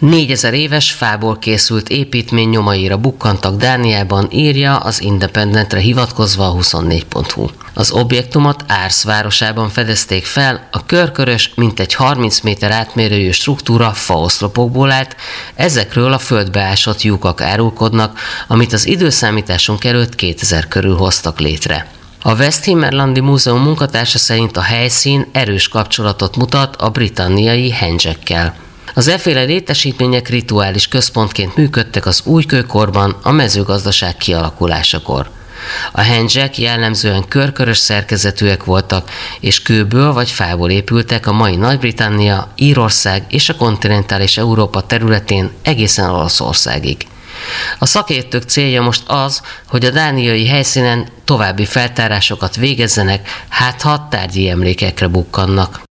4000 éves fából készült építmény nyomaira bukkantak Dániában, írja az Independentre hivatkozva a 24.hu. Az objektumot Aars városában fedezték fel, a körkörös, mintegy 30 méter átmérőjű struktúra faoszlopokból állt, ezekről a földbe ásott lyukak árulkodnak, amit az időszámításunk előtt 2000 körül hoztak létre. A Westhimmerlandi Múzeum munkatársa szerint a helyszín erős kapcsolatot mutat a britanniai Henge-kkel. Az efféle létesítmények rituális központként működtek az újkőkorban, a mezőgazdaság kialakulásakor. A Henge-k jellemzően körkörös szerkezetűek voltak, és kőből vagy fából épültek a mai Nagy-Britannia, Írország és a kontinentális Európa területén egészen Olaszországig. A szakértők célja most az, hogy a dániai helyszínen további feltárásokat végezzenek, hát ha tárgyi emlékekre bukkannak.